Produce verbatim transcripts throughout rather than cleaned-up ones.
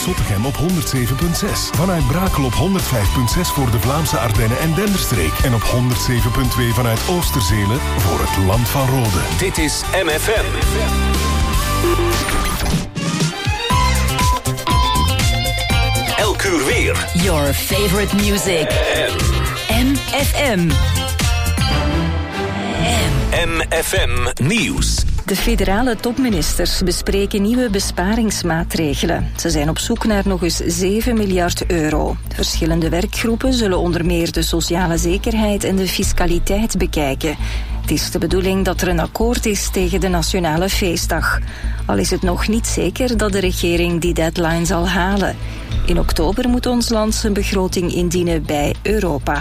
Zottegem op honderd zeven komma zes. Vanuit Brakel op honderd vijf komma zes voor de Vlaamse Ardennen en Denderstreek. En op honderd zeven komma twee vanuit Oosterzelen voor het Land van Rode. Dit is M F M. Elk uur weer. Your favorite music. M F M. M F M Nieuws. De federale topministers bespreken nieuwe besparingsmaatregelen. Ze zijn op zoek naar nog eens zeven miljard euro. Verschillende werkgroepen zullen onder meer de sociale zekerheid en de fiscaliteit bekijken. Het is de bedoeling dat er een akkoord is tegen de nationale feestdag. Al is het nog niet zeker dat de regering die deadline zal halen. In oktober moet ons land zijn begroting indienen bij Europa.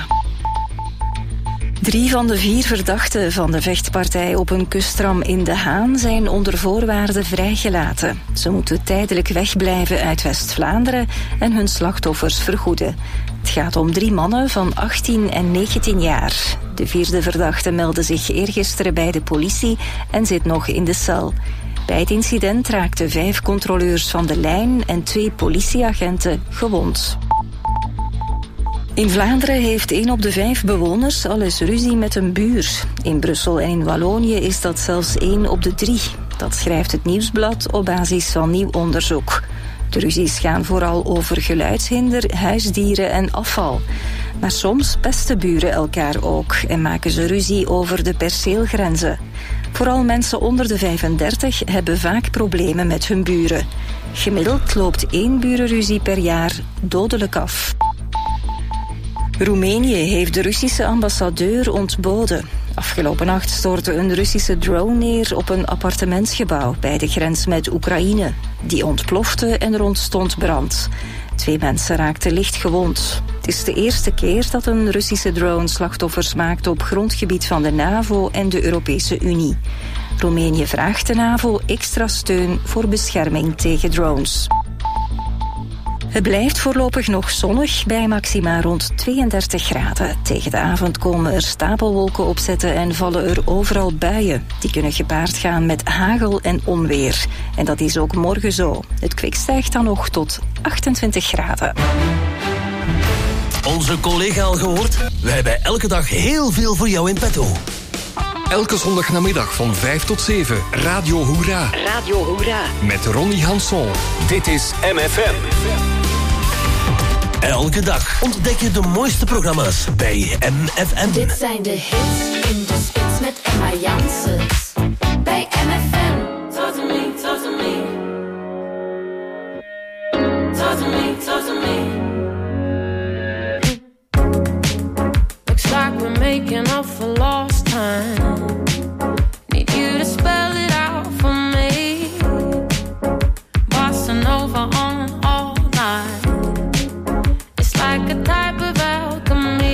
Drie van de vier verdachten van de vechtpartij op een kustram in De Haan zijn onder voorwaarden vrijgelaten. Ze moeten tijdelijk wegblijven uit West-Vlaanderen en hun slachtoffers vergoeden. Het gaat om drie mannen van achttien en negentien jaar. De vierde verdachte meldde zich eergisteren bij de politie en zit nog in de cel. Bij het incident raakten vijf controleurs van de lijn en twee politieagenten gewond. In Vlaanderen heeft één op de vijf bewoners al eens ruzie met een buur. In Brussel en in Wallonië is dat zelfs één op de drie. Dat schrijft het Nieuwsblad op basis van nieuw onderzoek. De ruzies gaan vooral over geluidshinder, huisdieren en afval. Maar soms pesten buren elkaar ook en maken ze ruzie over de perceelgrenzen. Vooral mensen onder de vijfendertig hebben vaak problemen met hun buren. Gemiddeld loopt één burenruzie per jaar dodelijk af. Roemenië heeft de Russische ambassadeur ontboden. Afgelopen nacht stortte een Russische drone neer op een appartementsgebouw bij de grens met Oekraïne. Die ontplofte en er ontstond brand. Twee mensen raakten licht gewond. Het is de eerste keer dat een Russische drone slachtoffers maakt op grondgebied van de NAVO en de Europese Unie. Roemenië vraagt de NAVO extra steun voor bescherming tegen drones. Het blijft voorlopig nog zonnig bij maxima rond tweeëndertig graden. Tegen de avond komen er stapelwolken opzetten en vallen er overal buien. Die kunnen gepaard gaan met hagel en onweer. En dat is ook morgen zo. Het kwik stijgt dan nog tot achtentwintig graden. Onze collega al gehoord? We hebben elke dag heel veel voor jou in petto. Elke zondagnamiddag van vijf tot zeven, Radio Hoera. Radio Hoera. Met Ronnie Hanson. Dit is M F M. Elke dag ontdek je de mooiste programma's bij M F M. Dit zijn de hits in de spits met Emma Janssens. Bij M F M. Talk to me, talk to me. Talk to me, talk to me. Looks like we're making up for lost time. Need you to spell it out for me. Bossa Nova on all night. It's like a type of alchemy.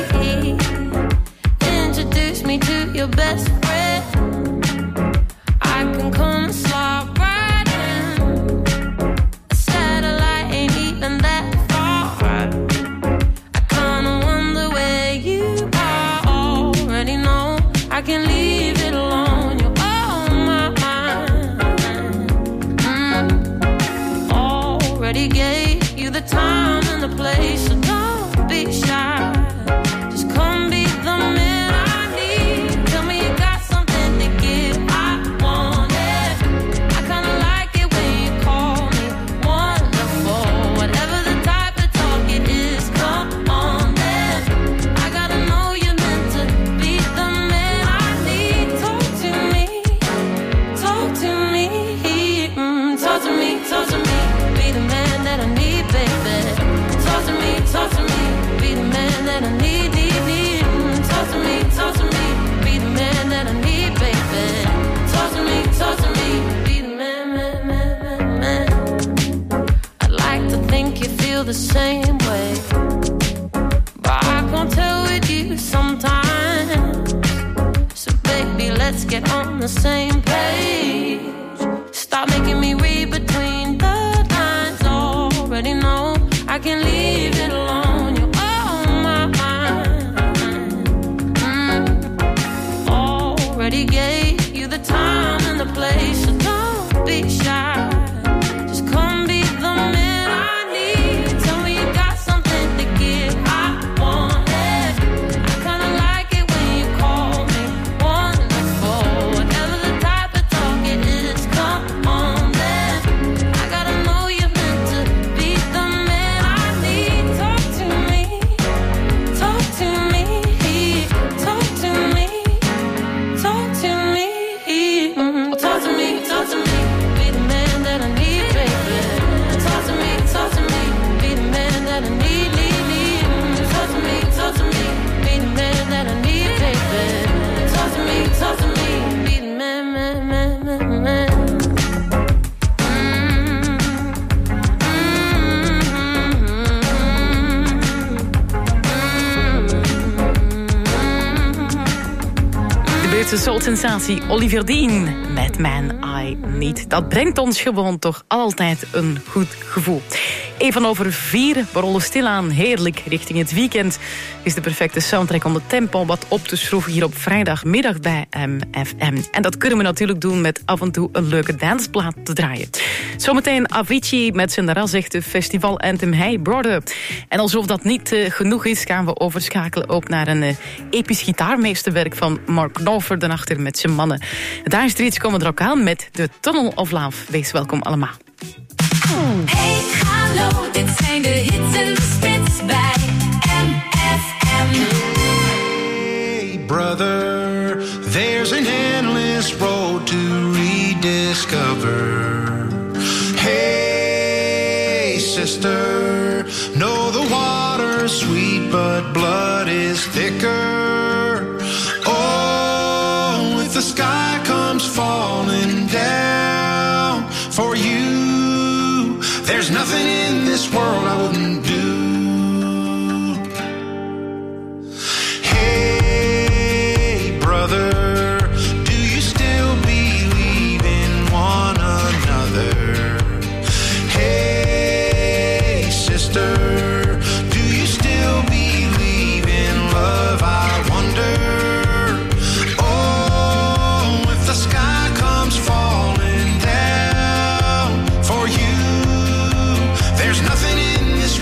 Introduce me to your best friend. I can come and slide right in. A satellite ain't even that far. I kinda wonder where you are. Already know I can leave it alone. You're on my mind. Mm. Already gave you the time and the place, so don't be shy. Just come be the man I need. Tell me you got something to give. I want it. I kinda like it when you call me wonderful. Whatever the type of talk it is, come on then. I gotta know you're meant to be the man I need. Talk to me, talk to me, mm, talk to me, talk to me. Be the man that I need, baby. Talk to me, talk to me. Be the man that I need, need, need. Mm, talk to me, talk to me. Be the man that I need, baby. Talk to me, talk to me. Be the man, man, man, man, man. I'd like to think you feel the same way, but I can't tell with you sometimes. So baby, let's get on the same page. Stop making me read between the lines. Already know I can leave it alone. You're on my mind. Mm. Already gave you the time and the place, so don't be shy. Just come be the man I Britse soul-sensatie Olivier Dean met Man I Need. Dat brengt ons gewoon toch altijd een goed gevoel. Even over vier, we rollen stilaan heerlijk richting het weekend. Is de perfecte soundtrack om de tempo wat op te schroeven hier op vrijdagmiddag bij M F M. En dat kunnen we natuurlijk doen met af en toe een leuke danceplaat te draaien. Zometeen Avicii met zijn razzichte festival anthem Hey Brother. En alsof dat niet uh, genoeg is, gaan we overschakelen ook naar een uh, episch gitaarmeesterwerk van Mark Knopfler daarachter met zijn mannen. Daar streets komen er ook aan met The Tunnel of Love. Wees welkom allemaal. Hey, hallo, dit zijn de hits en de spits bij M F M. Hey, brother, there's an endless road to rediscover. Hey, sister, know the water's sweet, but blood is thicker. Oh, if the sky comes falling down for you, there's nothing in this world I wouldn't do. Hey, brother, do you still believe in one another? Hey, sister, do you still believe in love? I wonder. Oh, if the sky comes falling down for you, there's nothing in this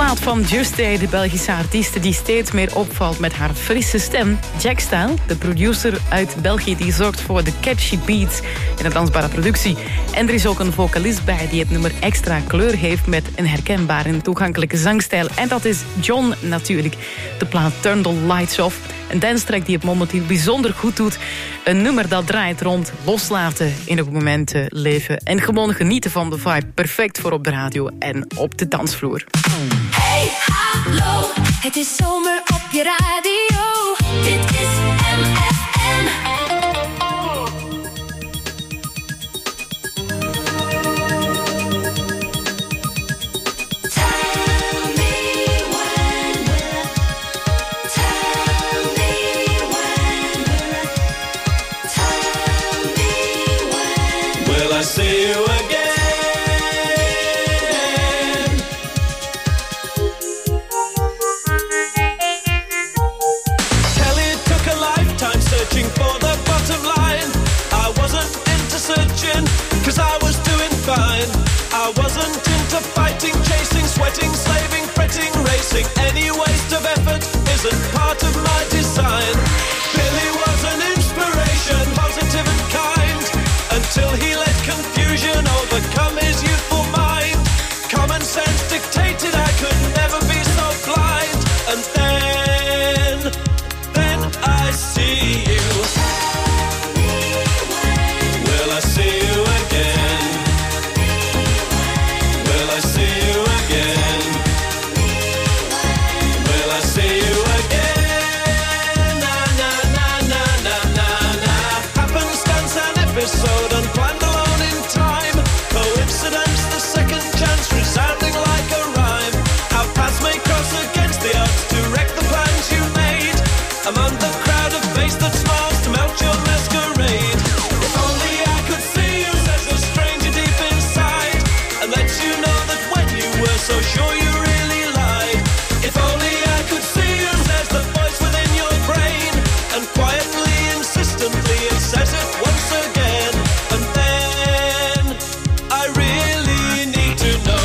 plaat van Just Day, de Belgische artieste die steeds meer opvalt met haar frisse stem. Jack Style, de producer uit België, die zorgt voor de catchy beats en de dansbare productie. En er is ook een vocalist bij die het nummer extra kleur heeft met een herkenbare en toegankelijke zangstijl. En dat is John natuurlijk. De plaat Turn the Lights Off, een danstrack die het momenteel bijzonder goed doet. Een nummer dat draait rond loslaten in het moment leven en gewoon genieten van de vibe. Perfect voor op de radio en op de dansvloer. Hey, hallo, het is zomer op je radio. Dit is M F M. See you again. Kelly took a lifetime searching for the bottom line. I wasn't into searching, cause I was doing fine. I wasn't into fighting, chasing, sweating, slaving, fretting, racing. Any waste of effort isn't part of my design. Billy was an inspiration, positive and kind, until he let confusion overcome his youthful mind. Common sense dictated I could never be so blind. And then, then I see you. Will I see you again? Will I see you again? Will I see you again? Na na na na na na na. Happenstance an episode unplanned. Sounding like a rhyme. Our paths may cross against the odds to wreck the plans you made. Among the crowd of face that smiles to melt your masquerade. If only I could see you, says the stranger deep inside, and let you know that when you were so sure you really lied. If only I could see you, says the voice within your brain, and quietly, insistently it says it once again. And then I really need to know.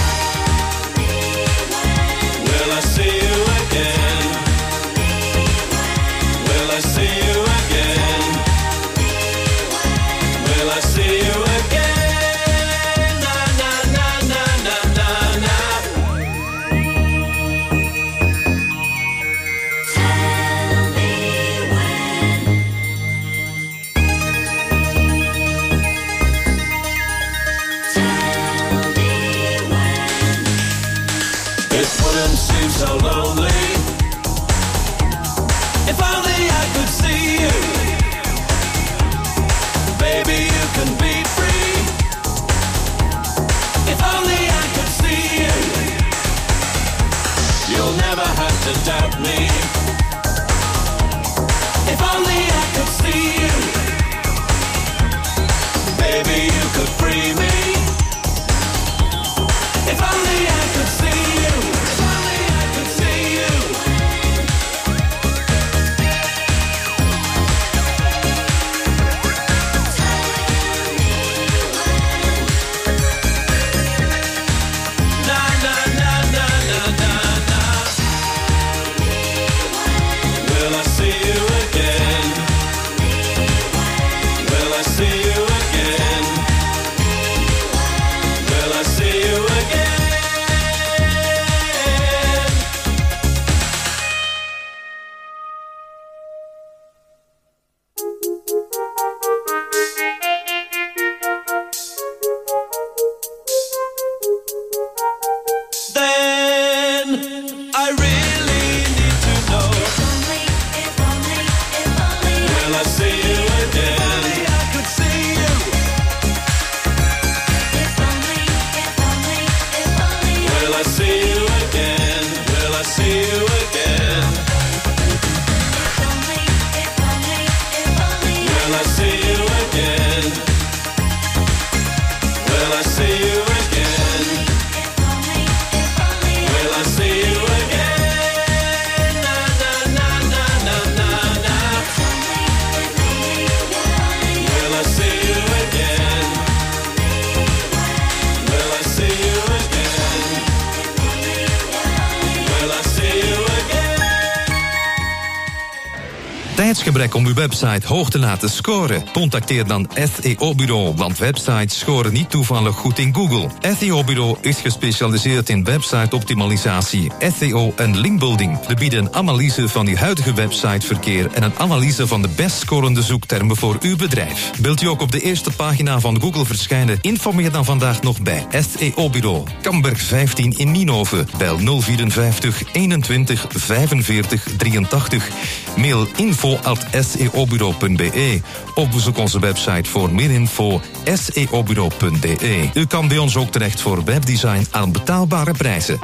So lonely. If only I could see you, baby, you can be free. If only I could see you, you'll never have to doubt me. If only I could see you, baby, you could free me. If only I could see you. tijdsgebrek om uw website hoog te laten scoren? Contacteer dan S E O-bureau, want websites scoren niet toevallig goed in Google. S E O-bureau is gespecialiseerd in website-optimalisatie, S E O en linkbuilding. We bieden een analyse van uw huidige websiteverkeer en een analyse van de best scorende zoektermen voor uw bedrijf. Wilt u ook op de eerste pagina van Google verschijnen? Informeer dan vandaag nog bij S E O-bureau. Kamberg vijftien in Nienhoven. Bel nul vierenvijftig eenentwintig vijfenveertig drieëntachtig. Mail info at s e o bureau punt b e. Of bezoek onze website voor meer info s e o bureau punt b e. U kan bij ons ook terecht voor webdesign aan betaalbare prijzen.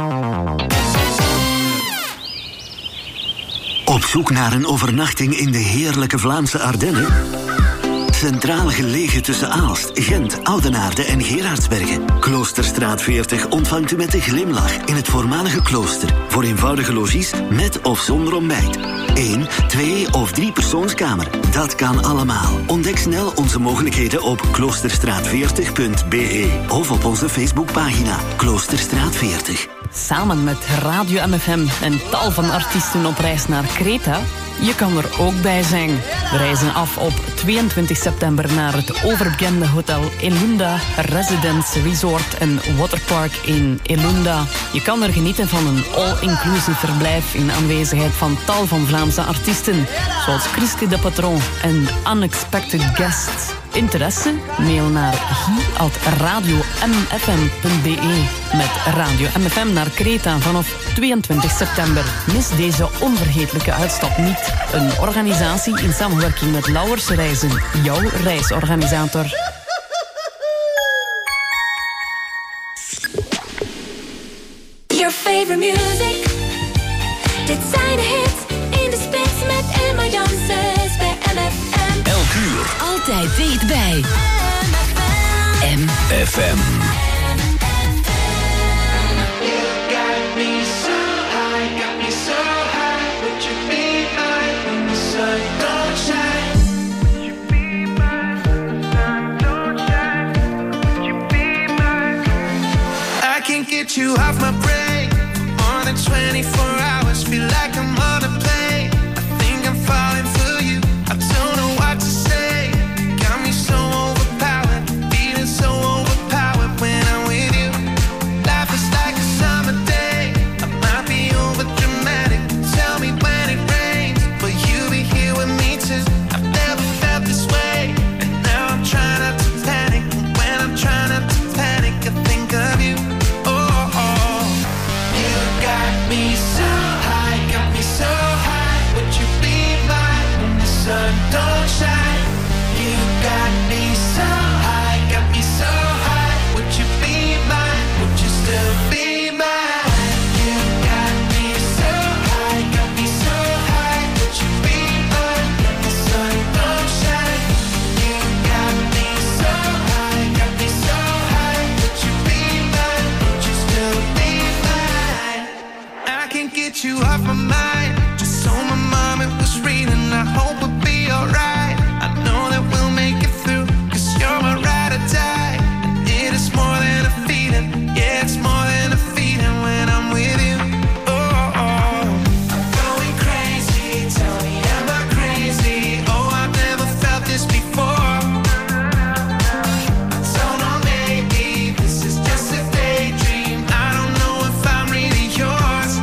Op zoek naar een overnachting in de heerlijke Vlaamse Ardennen? Centraal gelegen tussen Aalst, Gent, Oudenaarde en Gerardsbergen. Kloosterstraat veertig ontvangt u met een glimlach in het voormalige klooster. Voor eenvoudige logies met of zonder ontbijt. Eén, twee of drie persoonskamer. Dat kan allemaal. Ontdek snel onze mogelijkheden op kloosterstraat veertig punt b e of op onze Facebookpagina Kloosterstraat veertig. Samen met Radio M F M en tal van artiesten op reis naar Kreta. Je kan er ook bij zijn. We reizen af op tweeëntwintig september naar het overbekende hotel Elunda Residence Resort en Waterpark in Elunda. Je kan er genieten van een all-inclusive verblijf in aanwezigheid van tal van Vlaamse artiesten, zoals Christy de Patron en Unexpected Guests. Interesse? Mail naar guy at radio m f m punt b e. Met Radio M F M naar Kreta vanaf tweeëntwintig september. Mis deze onvergetelijke uitstap niet. Een organisatie in samenwerking met Lauwers Reizen, jouw reisorganisator. Your favorite music. Dit zijn de hits in de spits met Emma Janssens bij M F M. Elk uur. Altijd dichtbij. M F M. Get you off my brain for more than twenty-four hours. Feel like I'm on a plane. I think I'm falling for you. I don't know what to say. Got me so overpowered, feeling so overpowered when I'm with you. Life is like a summer day. I might be over dramatic. Tell me when it rains, will you be here with me too? I've never felt this way, and now I'm trying not to panic. And when I'm trying not to panic, I think of you. Me so high, got me so high. Would you be mine when the sun don't shine? You got me so high, got me so high. Would you be mine? Would you still be mine? You got me so high, got me so high. Would you be mine when the sun don't shine? You got me so high, got me so high. Would you be mine? Would you still be mine? I can't get you off my mind. Just so my mom it was reading. I hope we'll be alright. I know that we'll make it through, cause you're my ride or die. And it is more than a feeling. Yeah, it's more than a feeling when I'm with you. Oh, oh. I'm going crazy. Tell me, am I crazy? Oh, I've never felt this before. I don't know, maybe this is just a daydream. I don't know if I'm really yours.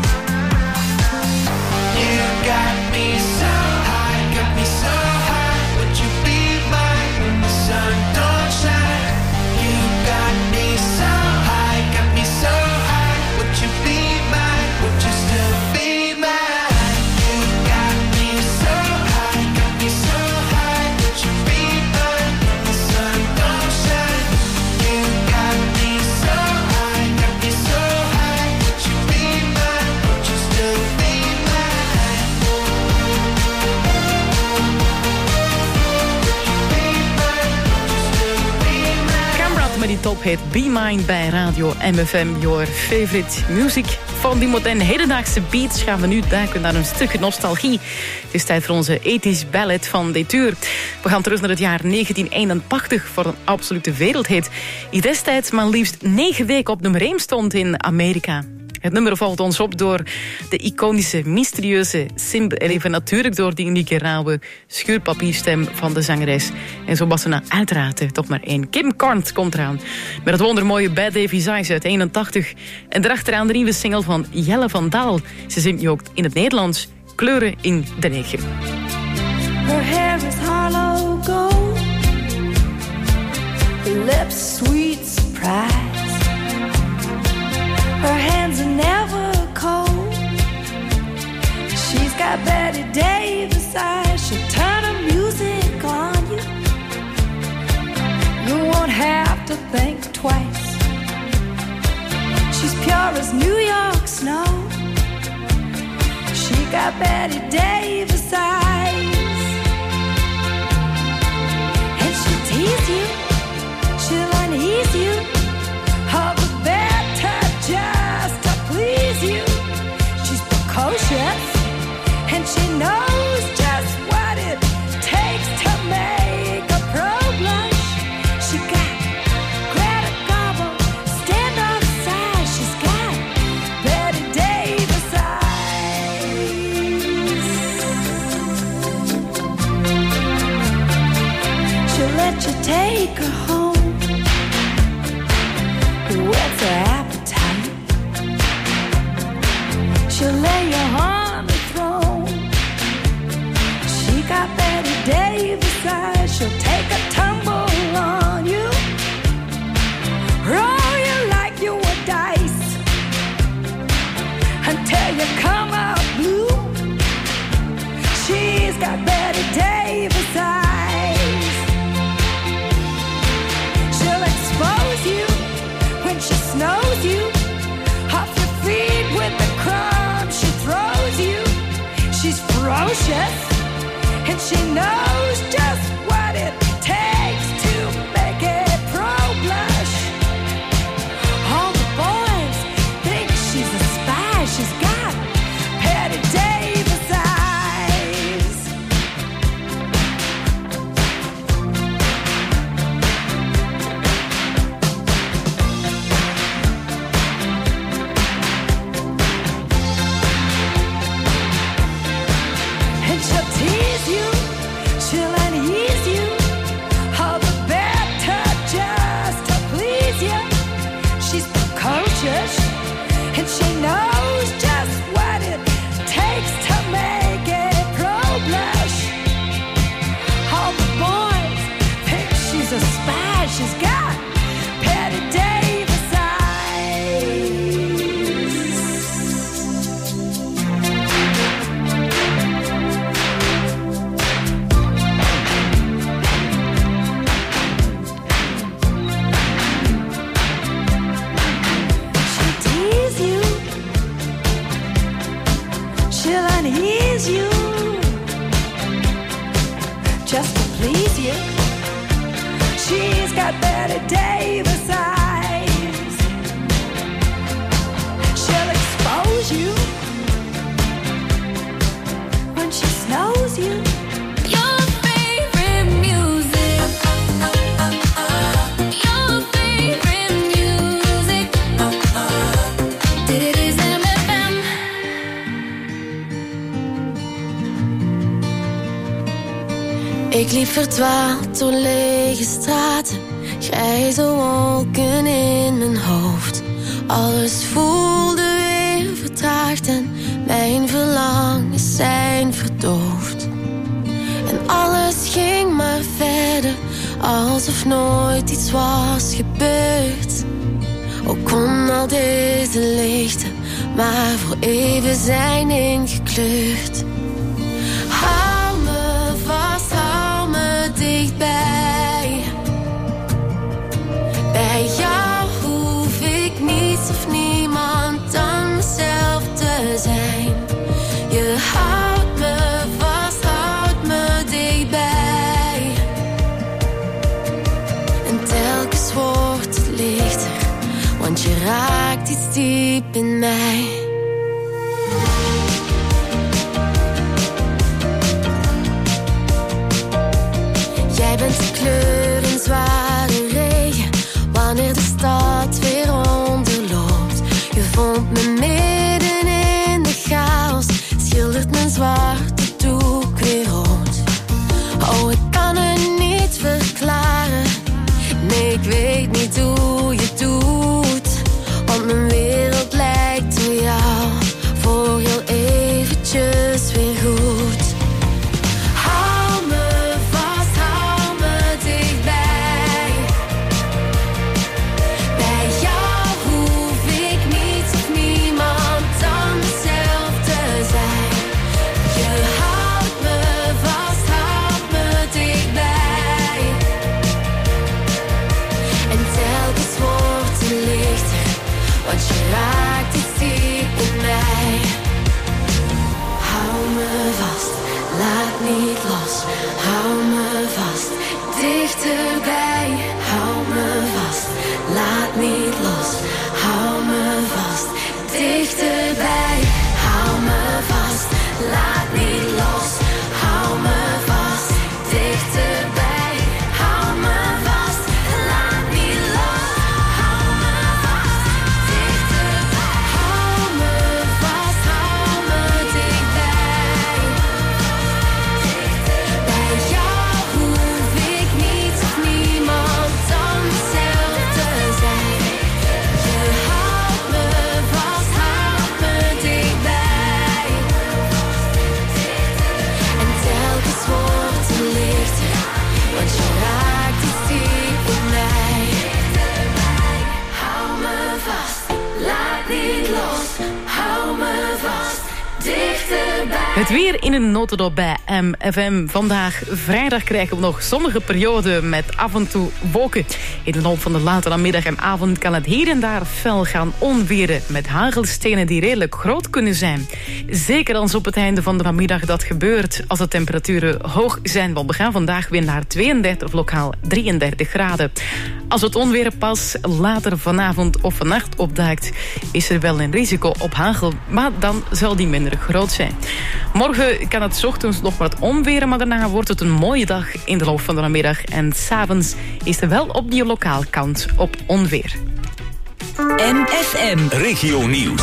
You got me so high, got me so high. Would you be mine when the sun don't shine? You got me so high, got me so high. Would you be mine? Would you still be mine? You got me so high, got me so high. Would you be mine when the sun don't shine? You got me so high, got me so high. Would you be mine? Would you still be mine? Cambrad met die tophit Be Mine bij Radio M F M, your favorite music. Van die moderne hedendaagse beats gaan we nu duiken naar een stukje nostalgie. Het is tijd voor onze ethisch ballad van dit uur. We gaan terug naar het jaar negentien eenentachtig voor een absolute wereldhit. Die destijds maar liefst negen weken op nummer één stond in Amerika. Het nummer valt ons op door de iconische, mysterieuze, simp- en even natuurlijk door die unieke, rauwe schuurpapierstem van de zangeres. En zo was ze nou uiteraard toch maar één. Kim Carnes komt eraan met het wondermooie Bad Davy's Eyes uit eenentachtig. En daarachteraan de nieuwe single van Jelle van Daal. Ze zingt nu ook in het Nederlands Kleuren in de Neger. Her hair is hollow gold, her lips sweet surprise, her hands are never cold. She's got Betty Davis eyes, she'll turn her music on you. You won't have to think twice. She's pure as New York snow. She got Betty Davis eyes. And she'll tease you, she'll unease you, all the better just to please you. She's precocious, and she knows just what it takes to make a pro blush. She got Greta Garbo, stand off side. She's got Betty Davis eyes. She'll let you take her home, whet's her appetite. She'll lay you on the throne. She got Betty Davis eyes. She'll take a tumble on you, roll you like you were dice, until you come out blue. She's got Betty Davis eyes. She'll expose you when she snows you, off your feet with the crumbs she throws you. She's ferocious, and she knows just what it takes to make it pro blush. All the boys think she's a spy. She's got Betty Davis eyes. And she'll tease you, she'll unease you, all the better just to please you. She's precocious, and she knows just what it takes to make it pro blush. All the boys think she's a spy. She's got Betty Davis eyes. She'll tease you, she'll unease you, just to please you. She's got Betty Davis eyes. She'll expose you when she snows you. Your favorite music. Your favorite music. Dit is M F M. Ik liep verdwaald door lege straten, grijze wolken in mijn hoofd. Alles voelde weer vertraagd en mijn verlangens zijn verdoofd. En alles ging maar verder, alsof nooit iets was gebeurd. Ook kon al deze lichten maar voor even zijn ingekleurd. Hou me vast, hou me dichtbij. Bij jou hoef ik niets of niemand dan mezelf te zijn. Je houdt me vast, houdt me dichtbij. En telkens wordt het lichter, want je raakt iets diep in mij. Jij bent de kleur in zware regen, wanneer de stad weer onderloopt. Je vond me meer Ik weet niet hoe je het doet, want mijn wereld lijkt op jou voor heel eventjes weer goed. Hou me vast, hou me dichtbij. Bij jou hoef ik niets of niemand dan mezelf te zijn. Je houdt me vast, houdt me dichtbij. En telkens wordt het lichter, want je raakt iets diep in mij. Hou me vast, laat niet los. Hou me vast, dichterbij. Hou me vast, laat niet los. Hou me vast, dichterbij. Hou me vast, laat niet los. Hou me vast, dichterbij. Hou me vast, laat niet los. Hou me vast, dichterbij. Hou me vast, hou me dichtbij. Bij jou hoef ik niets of niemand dan mezelf te zijn. Je houdt me vast, houdt me dichtbij. En telkens wordt het lichter, want je raakt iets diep in mij. Hou me vast, laat niet los. Hou me vast, dichterbij. Het weer in een notendop bij M F M. Vandaag vrijdag krijgen we nog zonnige periode met af en toe wolken. In de loop van de late namiddag en avond kan het hier en daar fel gaan onweren met hagelstenen die redelijk groot kunnen zijn. Zeker als op het einde van de namiddag dat gebeurt als de temperaturen hoog zijn. Want we gaan vandaag weer naar tweeëndertig of lokaal drieëndertig graden. Als het onweer pas later vanavond of vannacht opduikt, is er wel een risico op hagel, maar dan zal die minder groot zijn. Morgen kan het 's ochtends nog wat onweren, maar daarna wordt het een mooie dag in de loop van de namiddag. En 's avonds is er wel opnieuw lokaal kans op onweer. M F M Regio Nieuws.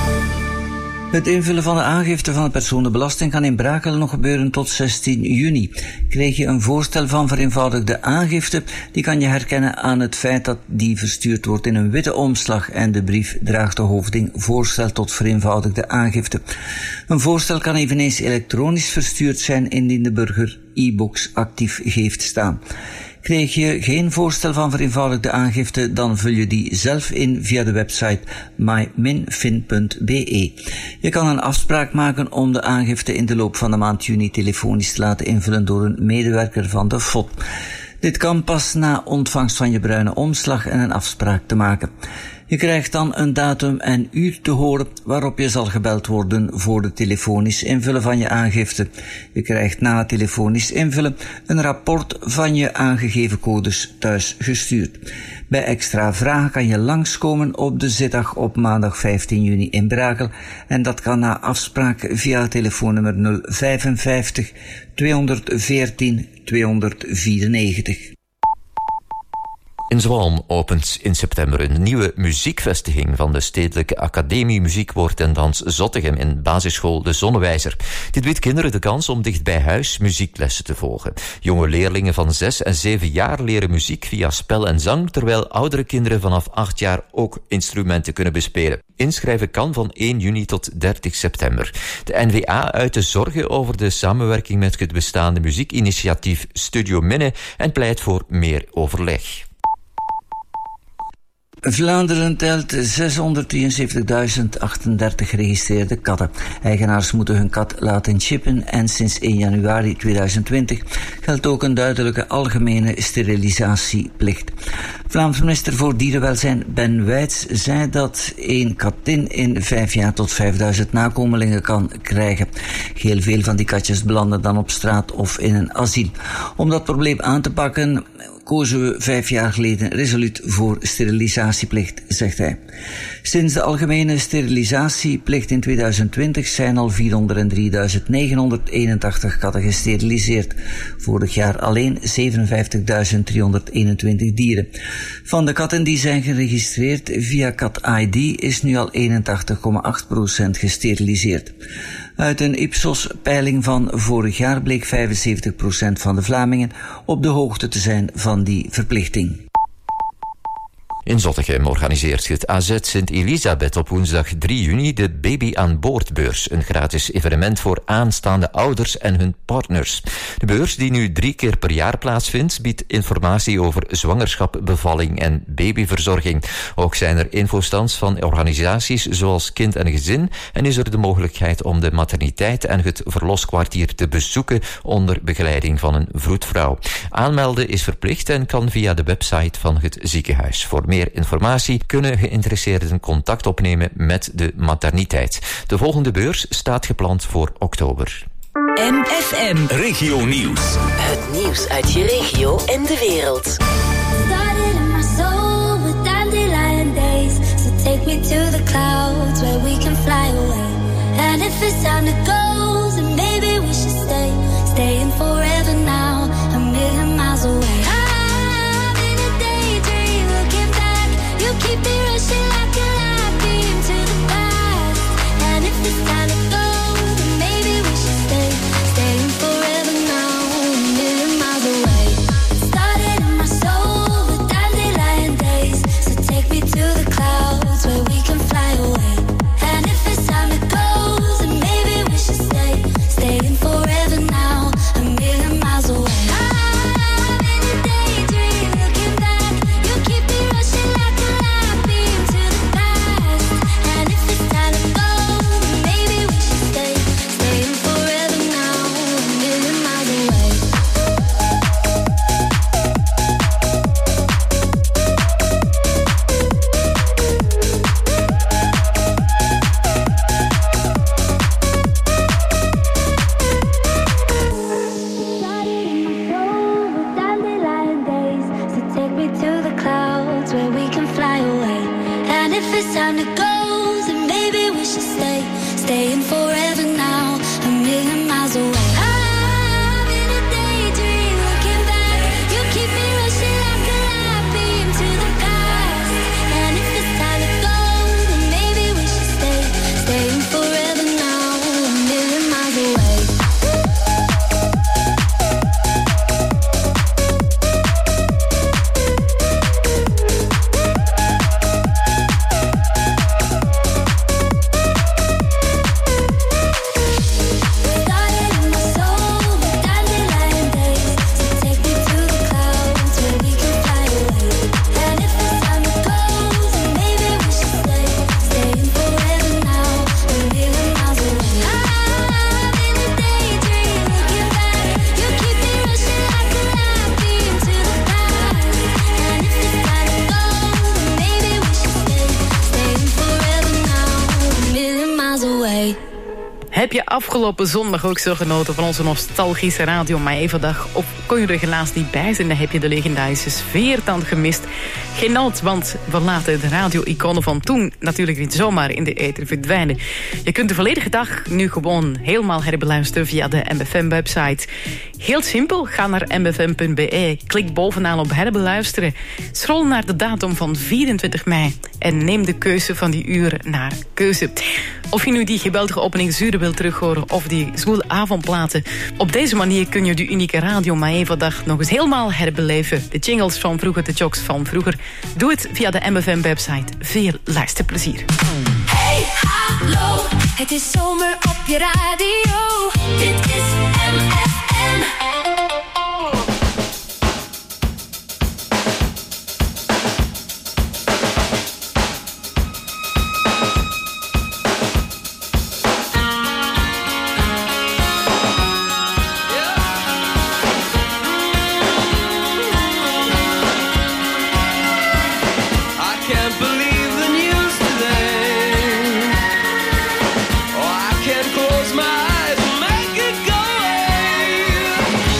Het invullen van de aangifte van de personenbelasting kan in Brakel nog gebeuren tot zestien juni. Kreeg je een voorstel van vereenvoudigde aangifte, die kan je herkennen aan het feit dat die verstuurd wordt in een witte omslag en de brief draagt de hoofding voorstel tot vereenvoudigde aangifte. Een voorstel kan eveneens elektronisch verstuurd zijn indien de burger e-books actief heeft staan. Kreeg je geen voorstel van vereenvoudigde aangifte, dan vul je die zelf in via de website my fin punt b e. Je kan een afspraak maken om de aangifte in de loop van de maand juni telefonisch te laten invullen door een medewerker van de F O D. Dit kan pas na ontvangst van je bruine omslag en een afspraak te maken. Je krijgt dan een datum en uur te horen waarop je zal gebeld worden voor het telefonisch invullen van je aangifte. Je krijgt na het telefonisch invullen een rapport van je aangegeven codes thuis gestuurd. Bij extra vragen kan je langskomen op de zitdag op maandag vijftien juni in Brakel en dat kan na afspraak via het telefoonnummer nul vijfenvijftig tweehonderdveertien tweehonderdvierennegentig. In Zwalm opent in september een nieuwe muziekvestiging van de Stedelijke Academie Muziek, Woord en Dans Zottegem in basisschool De Zonnewijzer. Dit biedt kinderen de kans om dicht bij huis muzieklessen te volgen. Jonge leerlingen van zes en zeven jaar leren muziek via spel en zang, terwijl oudere kinderen vanaf acht jaar ook instrumenten kunnen bespelen. Inschrijven kan van één juni tot dertig september. De N V A uit de zorgen over de samenwerking met het bestaande muziekinitiatief Studio Minne en pleit voor meer overleg. Vlaanderen telt zeshonderddrieënzeventigduizend achtendertig geregistreerde katten. Eigenaars moeten hun kat laten chippen en sinds één januari tweeduizend twintig geldt ook een duidelijke algemene sterilisatieplicht. Vlaams minister voor Dierenwelzijn Ben Wijts zei dat één katin in vijf jaar tot vijfduizend nakomelingen kan krijgen. Heel veel van die katjes belanden dan op straat of in een asiel. Om dat probleem aan te pakken kozen we vijf jaar geleden resoluut voor sterilisatieplicht, zegt hij. Sinds de algemene sterilisatieplicht in tweeduizend twintig zijn al vierhonderddrieduizend negenhonderdeenentachtig katten gesteriliseerd. Vorig jaar alleen zevenenvijftigduizend driehonderdeenentwintig dieren. Van de katten die zijn geregistreerd via Cat I D is nu al eenentachtig komma acht procent gesteriliseerd. Uit een Ipsos-peiling van vorig jaar bleek vijfenzeventig procent van de Vlamingen op de hoogte te zijn van die verplichting. In Zottegem organiseert het A Z Sint-Elisabeth op woensdag drie juni de Baby aan Boord beurs. Een gratis evenement voor aanstaande ouders en hun partners. De beurs, die nu drie keer per jaar plaatsvindt, biedt informatie over zwangerschap, bevalling en babyverzorging. Ook zijn er infostands van organisaties zoals Kind en Gezin en is er de mogelijkheid om de materniteit en het verloskwartier te bezoeken onder begeleiding van een vroedvrouw. Aanmelden is verplicht en kan via de website van het ziekenhuis. Voor meer informatie kunnen geïnteresseerden contact opnemen met de materniteit. De volgende beurs staat gepland voor oktober. M F M Regio Nieuws. Het nieuws uit je regio en de wereld. Started in my soul with dandelion days. So take me to the clouds where we can fly away. And if it's time to go, then maybe we should stay. Staying forever now, a million miles away. I'm in a daydream, looking back. You keep me rushing like a light beam to the past. And if it's time to go, then maybe we should stay. Staying forever now, a million miles away. Started in my soul with dandelion days. So take me to the clouds where we can fly away. And if it's time to go, then maybe we should stay. Staying forever now, a million miles away. I'm in a daydream, looking back. You keep me rushing like a light beam to the past. And if it's time to go, then maybe we should stay. Staying forever now, a million miles away. Dandelion days, so take me to the clouds where we can fly away. And if it's time to go, then maybe we should stay. Staying forever now, a million miles away. I'm in a daydream, looking back. You keep me rushing like a light beam to the past. And if it's time to go, then maybe we should stay. Staying forever now, a million miles away. Heb je afgelopen zondag ook zo genoten van onze nostalgische Radio Maeva-dag? Of kon je er helaas niet bij zijn, dan heb je de legendarische sfeer dan gemist. Geen nood, want we laten de radio-iconen van toen natuurlijk niet zomaar in de ether verdwijnen. Je kunt de volledige dag nu gewoon helemaal herbeluisteren via de M F M-website. Heel simpel, ga naar m f m punt b e, klik bovenaan op herbeluisteren. Scroll naar de datum van vierentwintig mei en neem de keuze van die uren naar keuze. Of je nu die geweldige openingsuren wilt terughoren of die zwoele avondplaten. Op deze manier kun je de unieke Radio Maeva-dag nog eens helemaal herbeleven. De jingles van vroeger, de jokes van vroeger. Doe het via de M F M-website. Veel luisterplezier. Hey, hallo, het is zomer op je radio. Dit is M F M. Close my eyes and make it go away.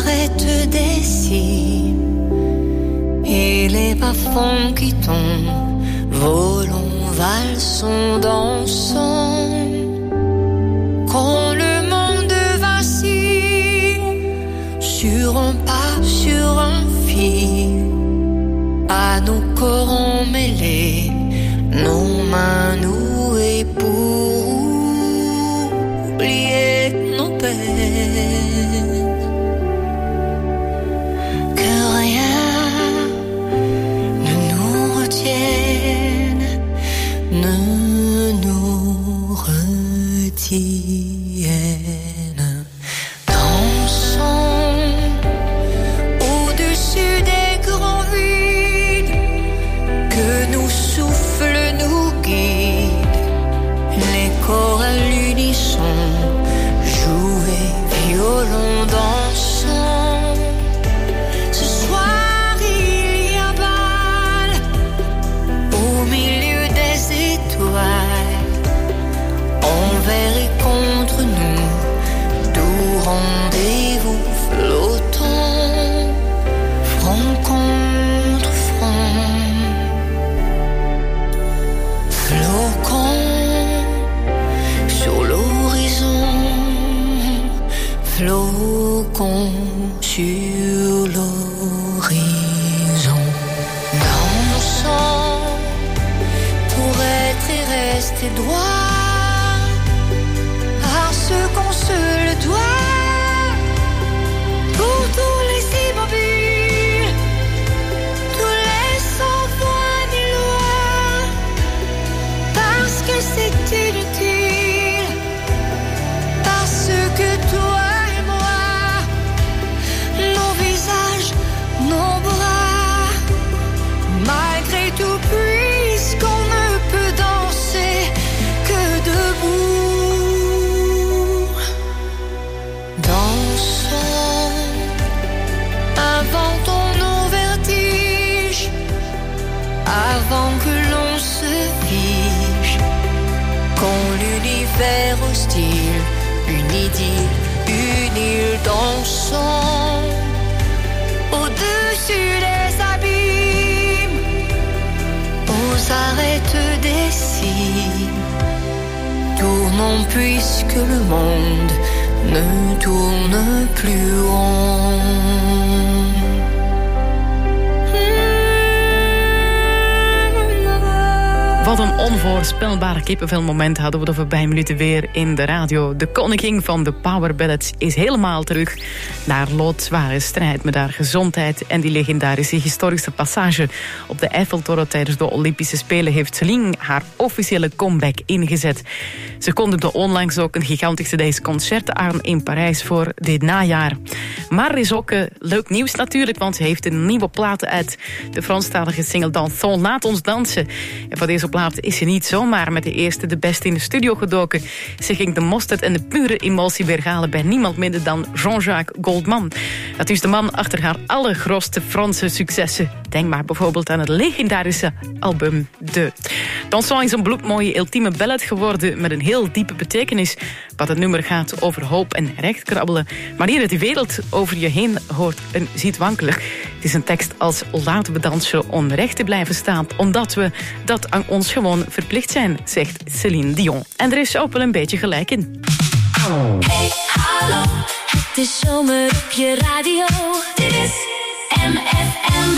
arêtes des cimes et les bas-fonds qui tombent, volons, valsons, dansons. Quand le monde vacille sur un pas, sur un fil, à nos corps emmêlés, nos mains nouées pour oublier nos peines. Que rien ne nous retienne, ne nous retienne. Dansons au-dessus des grands vides, que nos souffles nous guident, les corps à l'unisson, jouer, violon, dansant. Ce soir il y a bal au milieu des étoiles, envers et contre nous, doux rendez-vous flottants, front contre front. Flocons sur l'horizon, flocons sur l'horizon. Dansons pour être et rester droit à ce qu'on se le doit. Pour tous les immobiles, tous les sans voix ni loi, parce que c'est inutile, parce que toi et moi, nos visages, nos bras, malgré tout, puisqu'on ne peut danser que debout. Dansons, inventons nos vertiges, avant que l'on se fige. Quand l'univers hostile, une idylle, une île, dansons au-dessus des abîmes, aux arêtes des cimes. Tournons puisque le monde ne tourne plus rond. Wat een onvoorspelbaar kippenvelmoment hadden we de voorbije minuten weer in de radio. De koningin van de Power Ballads is helemaal terug naar loodzware strijd met haar gezondheid. En die legendarische historische passage op de Eiffeltoren tijdens de Olympische Spelen heeft Celine haar officiële comeback ingezet. Ze kondigde onlangs ook een gigantische deze concert aan in Parijs voor dit najaar. Maar er is ook uh, leuk nieuws natuurlijk, want ze heeft een nieuwe plaat uit. De Franstalige single Dansons, Laat ons dansen. En voor deze plaat is ze niet zomaar met de eerste de beste in de studio gedoken. Ze ging de mosterd en de pure emotie weerhalen bij niemand minder dan Jean-Jacques Goldman. Dat is de man achter haar allergrootste Franse successen. Denk maar bijvoorbeeld aan het legendarische album De. Dansons is een bloedmooie ultieme ballad geworden met een heel diepe betekenis. Wat het nummer gaat over hoop en rechtkrabbelen. Wanneer de wereld over je heen hoort en ziet wankelen. Het is een tekst als laten we dansen om recht te blijven staan. Omdat we dat aan ons gewoon verplicht zijn, zegt Céline Dion. En er is ook wel een beetje gelijk in. Hey, hallo, het is zomer op je radio. Dit is M F M.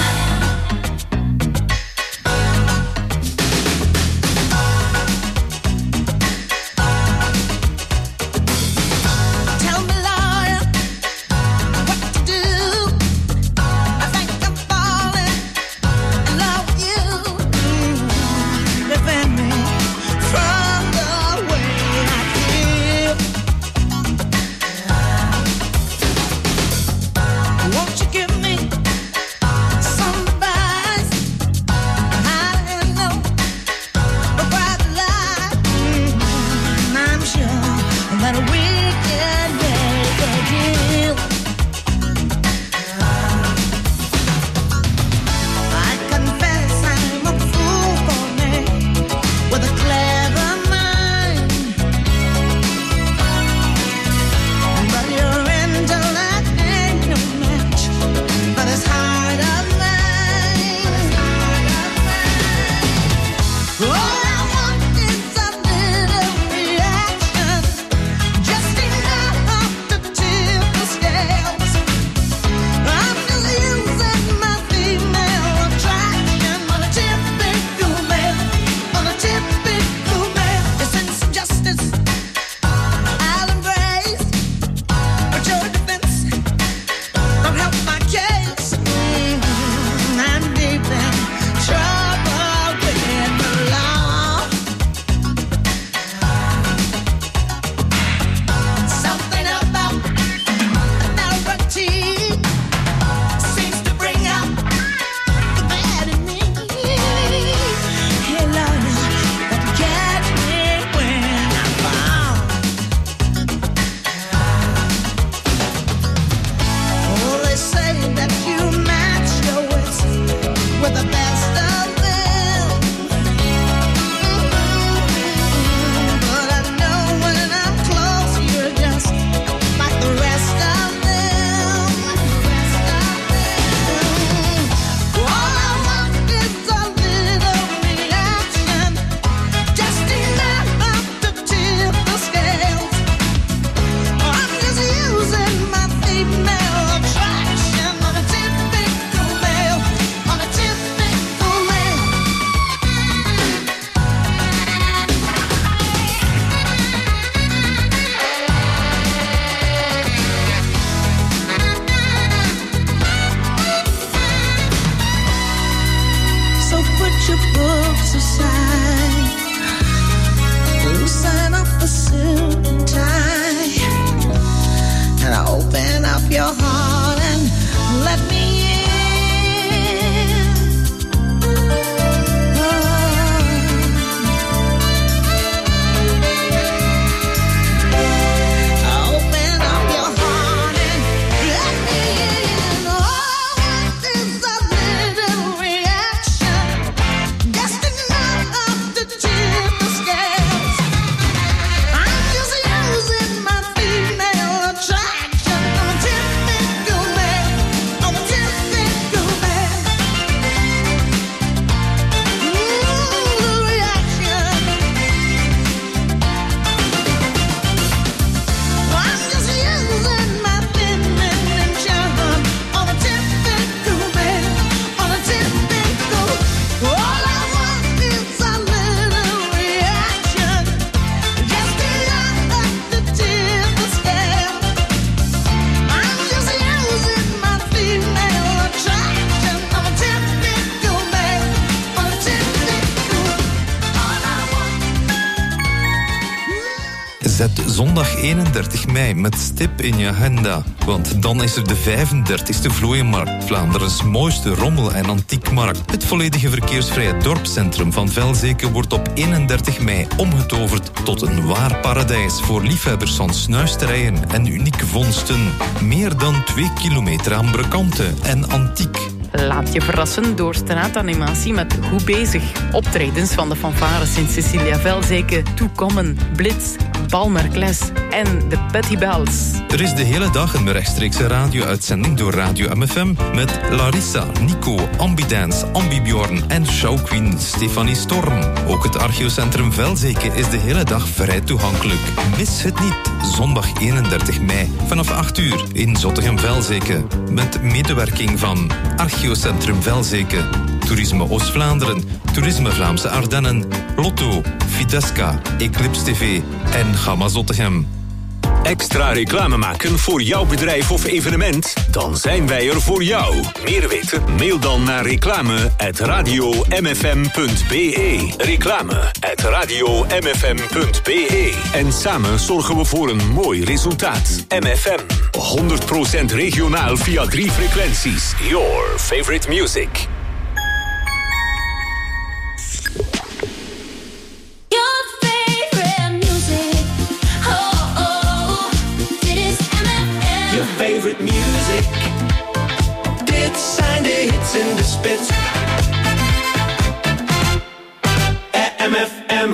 Won't you give me some Zet zondag eenendertig mei met stip in je agenda. Want dan is er de vijfendertigste Vlooienmarkt, Vlaanderens mooiste rommel- en antiekmarkt. Het volledige verkeersvrije dorpscentrum van Velzeke wordt op eenendertig mei omgetoverd tot een waar paradijs voor liefhebbers van snuisterijen en unieke vondsten. Meer dan twee kilometer aan brekanten en antiek. Laat je verrassen door straatanimatie met Goed Bezig. Optredens van de fanfare Sint-Cecilia Velzeke, Toekommen, Blitz, Balmerkles en de Petty Bells. Er is de hele dag een rechtstreekse radio-uitzending door Radio M F M met Larissa, Nico, Ambidance, Ambibjorn en showqueen Stefanie Storm. Ook het archeocentrum Velzeke is de hele dag vrij toegankelijk. Mis het niet, zondag eenendertig mei vanaf acht uur in Zottegem-Velzeke met medewerking van Archeocentrum Velzeke, Toerisme Oost-Vlaanderen, Toerisme Vlaamse Ardennen, Lotto, Fidesca, Eclipse T V en Gamma Zottegem. Extra reclame maken voor jouw bedrijf of evenement? Dan zijn wij er voor jou. Meer weten? Mail dan naar reclame at radio m f m punt b e. Reclame at radio m f m punt b e. En samen zorgen we voor een mooi resultaat. M F M, honderd procent regionaal via drie frequenties. Your favorite music. Favorite music. Dit zijn de hits in de spits. M F M.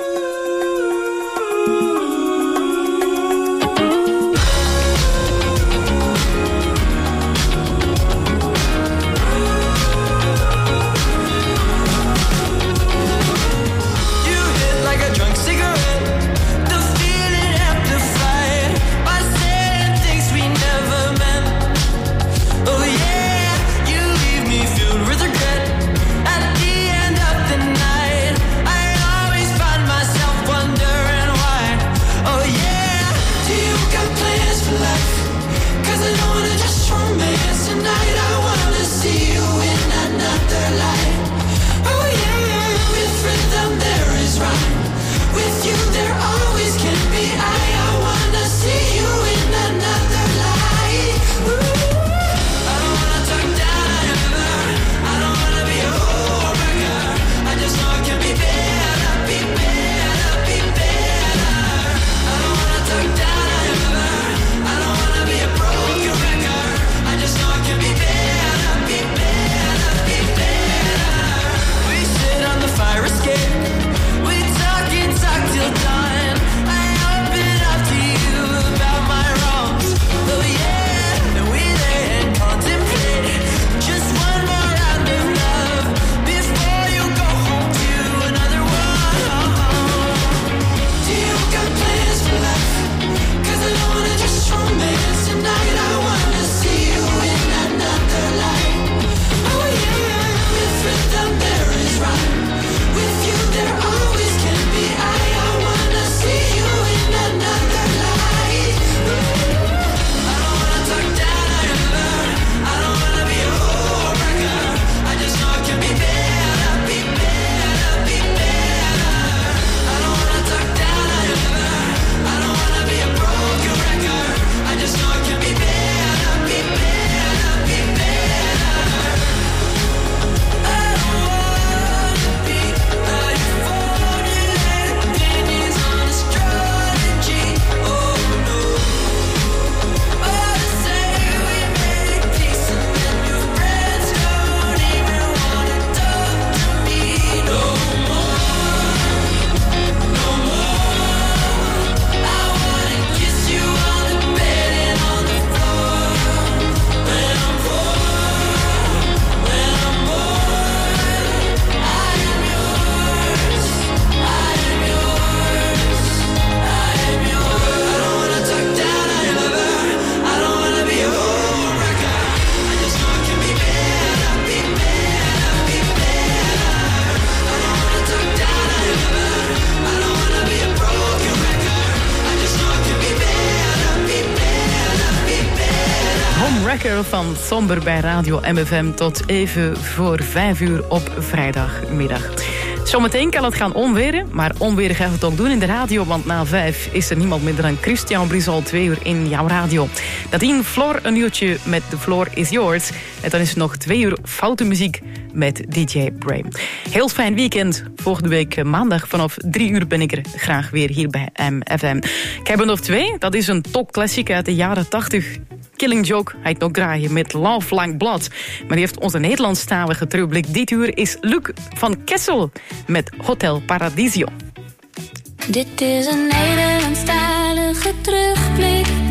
Van Somber bij Radio M F M tot even voor vijf uur op vrijdagmiddag. Zometeen kan het gaan onweren, maar onweren gaat het ook doen in de radio, want na vijf is er niemand minder dan Christian Brizal, twee uur in jouw radio. Nadien Floor een uurtje met The Floor is Yours. En dan is er nog twee uur foute muziek met D J Bray. Heel fijn weekend. Volgende week maandag vanaf drie uur ben ik er graag weer hier bij M F M. Ik heb er nog twee. Dat is een top classic uit de jaren tachtig. Killing Joke, hij het nog draaien met Love Like Blood. Maar die heeft onze Nederlandstalige terugblik. Dit uur is Luc van Kessel met Hotel Paradiso. Dit is een Nederlandstalige terugblik.